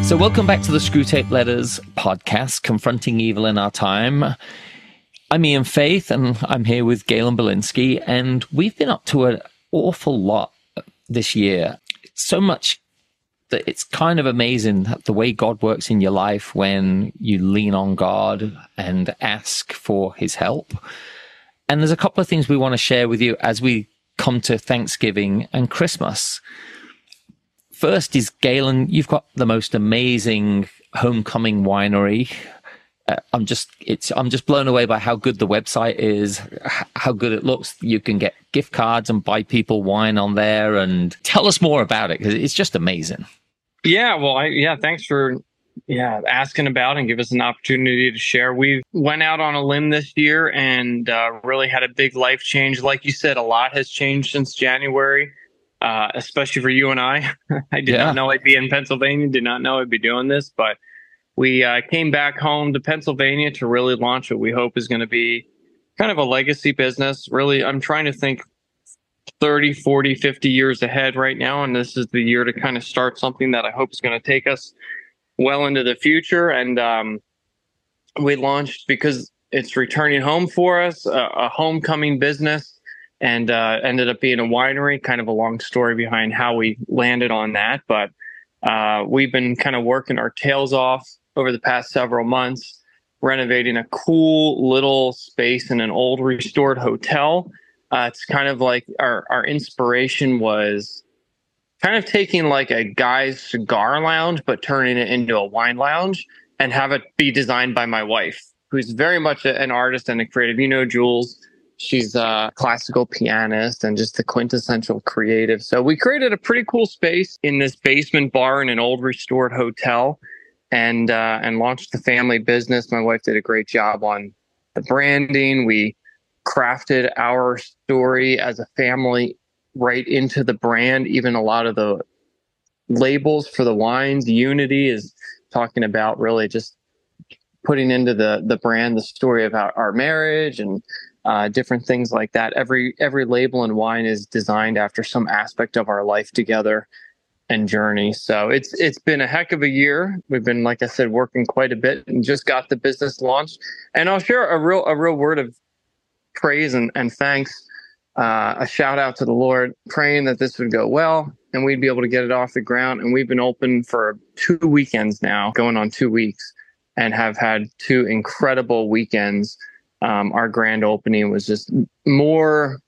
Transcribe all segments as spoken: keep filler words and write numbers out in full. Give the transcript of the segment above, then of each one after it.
So welcome back to the Screwtape Letters podcast, Confronting Evil in Our Time. I'm Ian Faith, and I'm here with Galen Belinsky, and we've been up to an awful lot this year. So much that it's kind of amazing the way God works in your life when you lean on God and ask for his help. And there's a couple of things we want to share with you as we come to Thanksgiving and Christmas. First is, Galen, you've got the most amazing homecoming winery. Uh, I'm just, it's, I'm just blown away by how good the website is, how good it looks. You can get gift cards and buy people wine on there. And tell us more about it, because it's just amazing. Yeah, well, I, yeah, thanks for yeah asking about and give us an opportunity to share. We went out on a limb this year and uh, really had a big life change. Like you said, a lot has changed since January. Uh, especially for you and I. I did yeah. not know I'd be in Pennsylvania, did not know I'd be doing this, but we uh, came back home to Pennsylvania to really launch what we hope is going to be kind of a legacy business. Really, I'm trying to think thirty, forty, fifty years ahead right now, and this is the year to kind of start something that I hope is going to take us well into the future. And um, we launched because it's returning home for us, a, a homecoming business. And uh, ended up being a winery. Kind of a long story behind how we landed on that. But uh, we've been kind of working our tails off over the past several months, renovating a cool little space in an old restored hotel. Uh, it's kind of like our, our inspiration was kind of taking like a guy's cigar lounge, but turning it into a wine lounge and have it be designed by my wife, who's very much a, an artist and a creative. You know, Jules. She's a classical pianist and just the quintessential creative. So we created a pretty cool space in this basement bar in an old restored hotel and uh, and launched the family business. My wife did a great job on the branding. We crafted our story as a family right into the brand. Even a lot of the labels for the wines, Unity is talking about really just putting into the, the brand the story of our, our marriage and Uh, different things like that. Every every label in wine is designed after some aspect of our life together and journey. So it's it's been a heck of a year. We've been, like I said, working quite a bit and just got the business launched. And I'll share a real a real word of praise and, and thanks, uh, a shout out to the Lord, praying that this would go well and we'd be able to get it off the ground. And we've been open for two weekends now, going on two weeks, and have had two incredible weekends. Um, our grand opening was just more,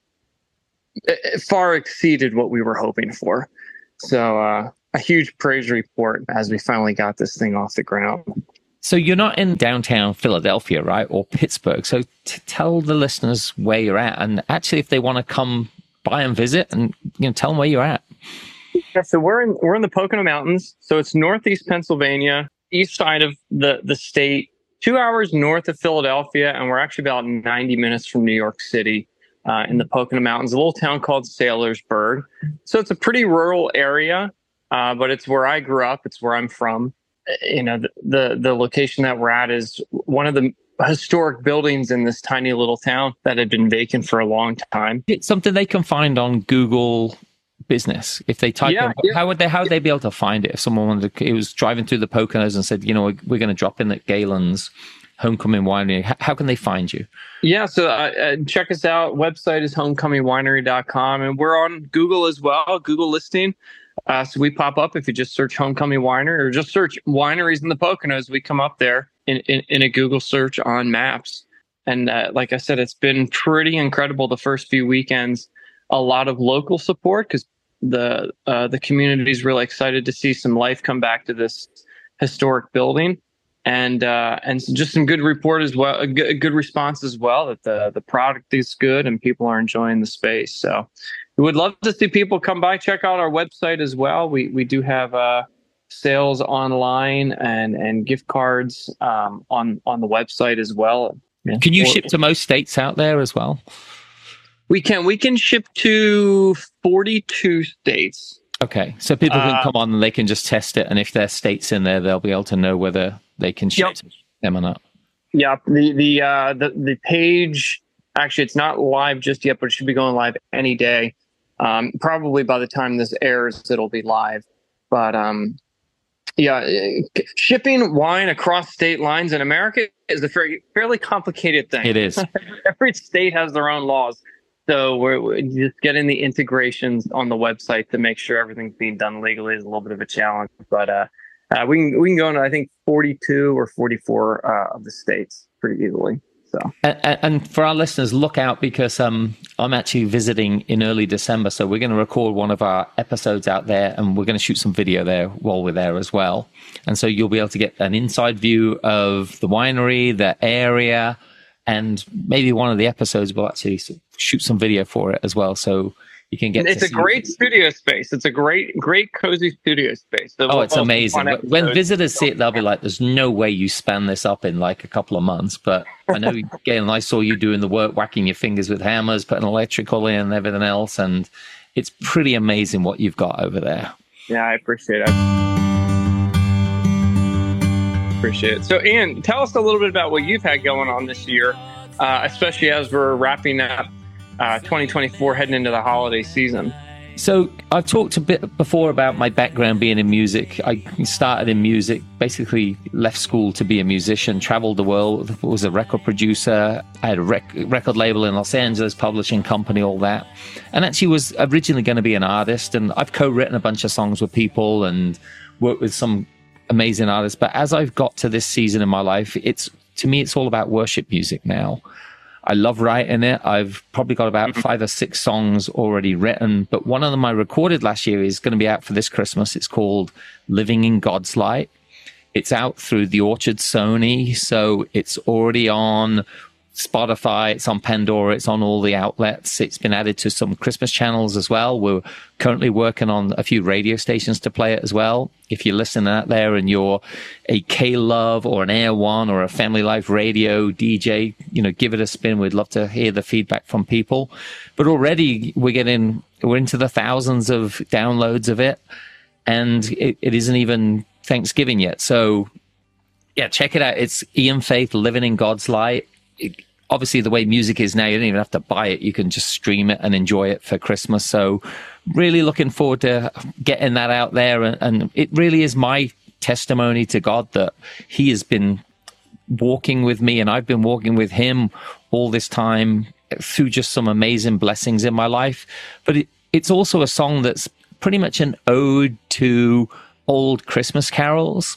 it far exceeded what we were hoping for. So uh, a huge praise report as we finally got this thing off the ground. So you're not in downtown Philadelphia, right? Or Pittsburgh. So t- tell the listeners where you're at. And actually, if they want to come by and visit, and you know, tell them where you're at. Yeah, so we're in, we're in the Pocono Mountains. So it's Northeast Pennsylvania, east side of the, the state. Two hours north of Philadelphia, and we're actually about ninety minutes from New York City uh, in the Pocono Mountains, a little town called Saylorsburg. So it's a pretty rural area, uh, but it's where I grew up. It's where I'm from. You know, the, the, the location that we're at is one of the historic buildings in this tiny little town that had been vacant for a long time. It's something they can find on Google Business. If they type yeah, in, yeah. how would they how would they be able to find it? If someone wanted to, it was driving through the Poconos and said, you know, we're, we're going to drop in at Galen's Homecoming Winery. How, how can they find you? Yeah, so uh, uh, check us out. Website is homecoming winery dot com, and we're on Google as well, Google listing. Uh, so we pop up if you just search Homecoming Winery or just search wineries in the Poconos. We come up there in, in, in a Google search on maps. And uh, like I said, it's been pretty incredible the first few weekends. A lot of local support because the uh, the community is really excited to see some life come back to this historic building, and uh, and just some good report as well, a good, a good response as well that the the product is good and people are enjoying the space. So we would love to see people come by, check out our website as well. We we do have uh, sales online and and gift cards um, on on the website as well. Can you or, ship to most states out there as well? We can. We can ship to forty-two states. Okay. So people can uh, come on and they can just test it. And if there's states in there, they'll be able to know whether they can ship yep. them or not. Yeah. The, the, uh, the, the page, actually, it's not live just yet, but it should be going live any day. Um, probably by the time this airs, it'll be live. But um, Yeah, uh, shipping wine across state lines in America is a very fairly complicated thing. It is. Every state has their own laws. So we're, we're just getting the integrations on the website to make sure everything's being done legally is a little bit of a challenge. But uh, uh, we can we can go into, I think, forty-two or forty-four uh, of the states pretty easily. So, and, and for our listeners, look out, because um, I'm actually visiting in early December. So we're going to record one of our episodes out there, and we're going to shoot some video there while we're there as well. And so you'll be able to get an inside view of the winery, the area, and maybe one of the episodes will actually shoot some video for it as well. So you can get. It's a great it. studio space. It's a great, great, cozy studio space. So oh, it's amazing. When visitors see it, they'll be like, "There's no way you span this up in like a couple of months." But I know, Gail, and I saw you doing the work, whacking your fingers with hammers, putting electrical in, and everything else, and it's pretty amazing what you've got over there. Yeah, I appreciate it. Appreciate it. So, Ian, tell us a little bit about what you've had going on this year, uh, especially as we're wrapping up Uh, twenty twenty-four, heading into the holiday season. So I've talked a bit before about my background being in music. I started in music, basically left school to be a musician, traveled the world, was a record producer. I had a rec- record label in Los Angeles, publishing company, all that. And actually was originally going to be an artist. And I've co-written a bunch of songs with people and worked with some amazing artists. But as I've got to this season in my life, it's to me, it's all about worship music now. I love writing it. I've probably got about five or six songs already written, but one of them I recorded last year is going to be out for this Christmas. It's called Living in God's Light. It's out through the Orchard Sony, so it's already on Spotify, it's on Pandora, it's on all the outlets. It's been added to some Christmas channels as well. We're currently working on a few radio stations to play it as well. If you're listening out there and you're a K-Love or an Air One or a Family Life Radio D J, you know, give it a spin. We'd love to hear the feedback from people. But already we're getting, we're into the thousands of downloads of it, and it, it isn't even Thanksgiving yet. So yeah, check it out. It's Ian Faith, Living in God's Light. It, obviously, the way music is now, you don't even have to buy it. You can just stream it and enjoy it for Christmas. So really looking forward to getting that out there. And, and it really is my testimony to God that he has been walking with me and I've been walking with him all this time through just some amazing blessings in my life. But it, it's also a song that's pretty much an ode to old Christmas carols.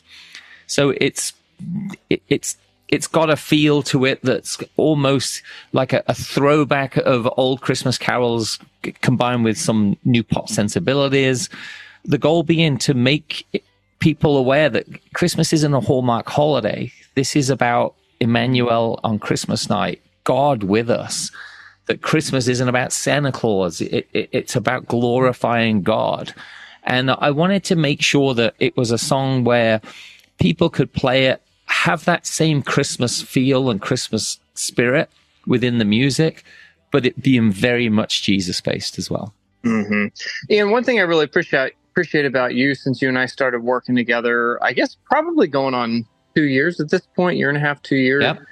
So it's it, it's It's got a feel to it that's almost like a, a throwback of old Christmas carols combined with some new pop sensibilities. The goal being to make people aware that Christmas isn't a Hallmark holiday. This is about Emmanuel on Christmas night, God with us. That Christmas isn't about Santa Claus. It, it, it's about glorifying God. And I wanted to make sure that it was a song where people could play it, have that same Christmas feel and Christmas spirit within the music, but it being very much Jesus-based as well. Mm-hmm. And one thing I really appreciate appreciate about you, since you and I started working together, I guess probably going on two years at this point, year and a half, two years. Yep.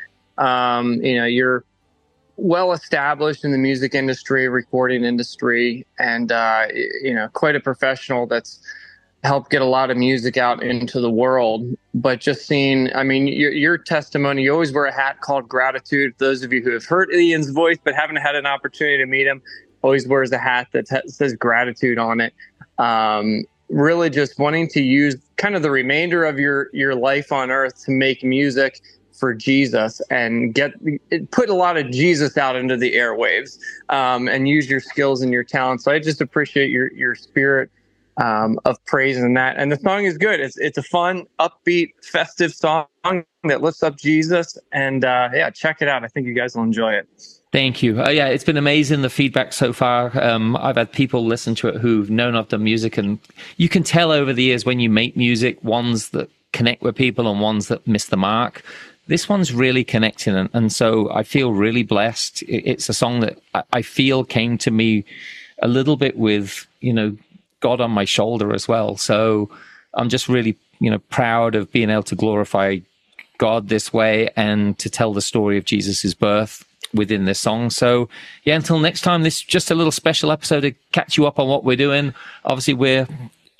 Um, you know, you're well established in the music industry, recording industry, and uh, you know, quite a professional that's helped get a lot of music out into the world. But just seeing, I mean, your, your testimony, you always wear a hat called gratitude. Those of you who have heard Ian's voice but haven't had an opportunity to meet him, always wears a hat that t- says gratitude on it. Um, really just wanting to use kind of the remainder of your, your life on earth to make music for Jesus and get put a lot of Jesus out into the airwaves, um, and use your skills and your talents. So I just appreciate your, your spirit um, of praise in that. And the song is good. It's, it's a fun, upbeat, festive song that lifts up Jesus. And uh, yeah, check it out. I think you guys will enjoy it. Thank you. Uh, yeah, it's been amazing, the feedback so far. Um, I've had people listen to it who've known I've done music, and you can tell over the years when you make music, ones that connect with people and ones that miss the mark. This one's really connecting, and, and so I feel really blessed. It, it's a song that I, I feel came to me a little bit with, you know, God on my shoulder as well. So I'm just really, you know, proud of being able to glorify God this way and to tell the story of Jesus's birth within this song. So yeah, until next time, this is just a little special episode to catch you up on what we're doing. Obviously, we're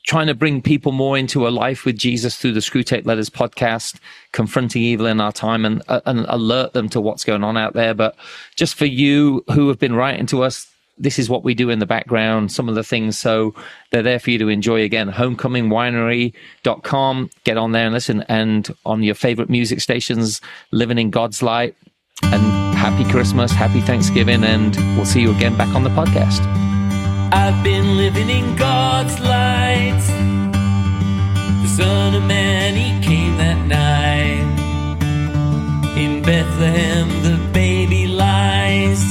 trying to bring people more into a life with Jesus through the Screwtape Letters podcast, confronting evil in our time, and, uh, and alert them to what's going on out there. But just for you who have been writing to us, this is what we do in the background, some of the things. So they're there for you to enjoy. Again, homecoming winery dot com. Get on there and listen. And on your favorite music stations, living in God's light. And happy Christmas, happy Thanksgiving, and we'll see you again back on the podcast. I've been living in God's light. The Son of Man, he came that night. In Bethlehem, the baby lies.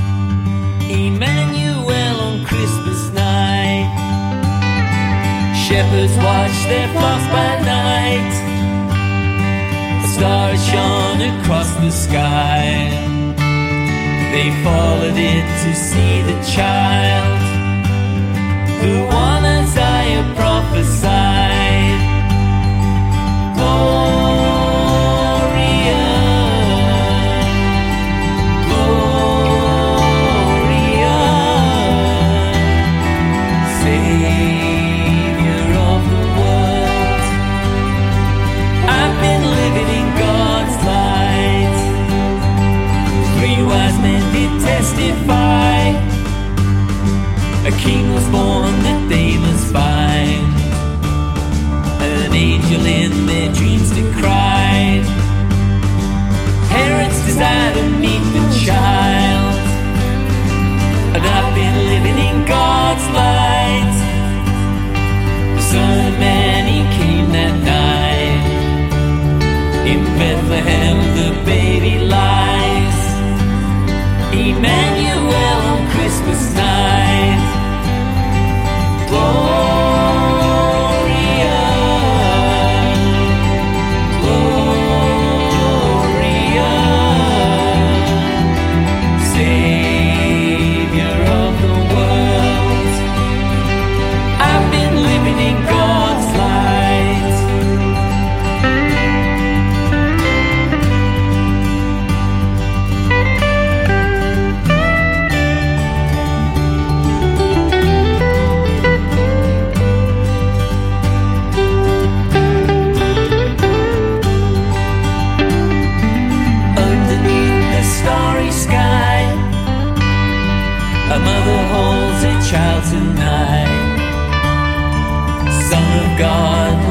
Emmanuel on Christmas night. Shepherds watch their flocks by night. Stars shone across the sky. They followed it to see the child, the one Isaiah prophesied. Gloria, Gloria, Savior of the world. I've been living in God's light. Three wise men did testify. A king was born that they must find. An angel in their dreams decried. Herod's desire to meet the child. And I've been living in God's light. The Son of Man, he came that night. In Bethlehem, the baby lies. Emmanuel on Christmas night. Gloria, Gloria, Savior of the world. I've been living in God's light. A mother holds a child tonight. Son of God